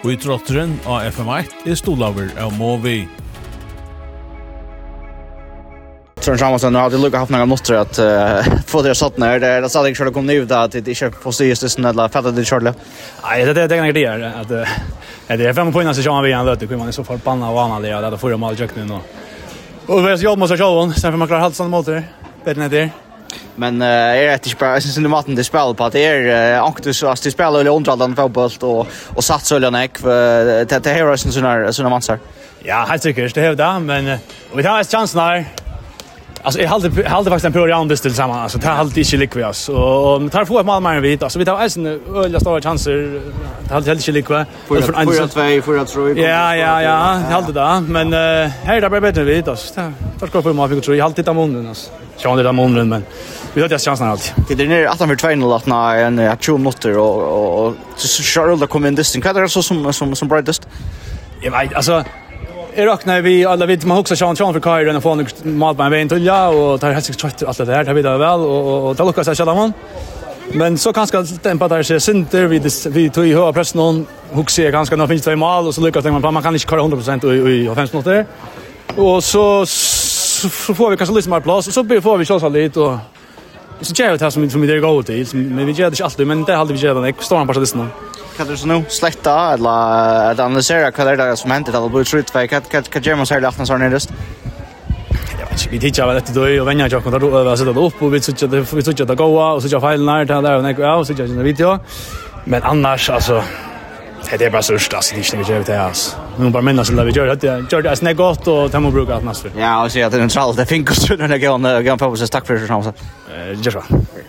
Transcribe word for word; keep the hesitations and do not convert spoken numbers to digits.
Og i trotteren av F M ett er stolaver av Movi. Tror Samuelsson har alltid lukkat haft några mått att uh, få det satt ner. Det sa jag skulle komma ut att det inte får styrs det sån eller fattar det Charlie. Nej, det det det är det att det är fem poäng så kör vi igen då. Det kommer man i så fall banna och vanliga där får de all jukt nu. Och vi jobbar måste köra sen för man klarar halt sån motor. Bättre där. Men uh, är det inte bara syns det maten det spelar på att det är uh, aktivt att det spelar eller underhållande fotboll och och satsar eller näck för det det här är såna såna mansar. Ja, helt säkert det är det men vi tar en chans när. Alltså jag hade jag hade faktiskt en pro round till samman alltså det har alltid inte likvids oss och tar få ett mål mer vid alltså vi tar alltså öliga stora chanser det har inte likvids för för två för att tror ja ja ja det hade det men här är det bara bättre vid oss det ska få mål för tror jag alltid ta munnen alltså så det där munnen men vi har inte chansen alltid det är ner att för två noll att när en tjugo minuter och och så Charles kommer in distant kan det så som som som brightest ja alltså Jag räknar vi alla vid man också chans chans för Kyren och få en mat på en väg till ja och tar helt säkert allt det där det vidare väl och och ta lucka sig själva man. Men så kanske tempa där sig synter vi vi tog i höra press någon huxar ganska nog finns två mål och så lyckas man man kan inte köra hundra procent i i fem minuter. Och så så får vi kanske lite mer plats och så får vi chansa lite och så tjänar det som som vi det går till men vi gör det inte alltid men det hade vi gör den står han på så Kan du så nu släkta eller att analysera vad det är som hänt det blir trött för kan kan kan German säga att han är vi tittar väl efter då och vänja jag kan då över sätta upp och vi tycker det vi tycker det går och så jag fel när det där och nej och så jag i video men annars alltså det är bara så stort det är inte vi gör det alltså nu bara minnas det vi gör det gör det är gott och ta mig bruka att nästa ja och så att det är neutralt det finns så när jag går går på så tack för det så eh just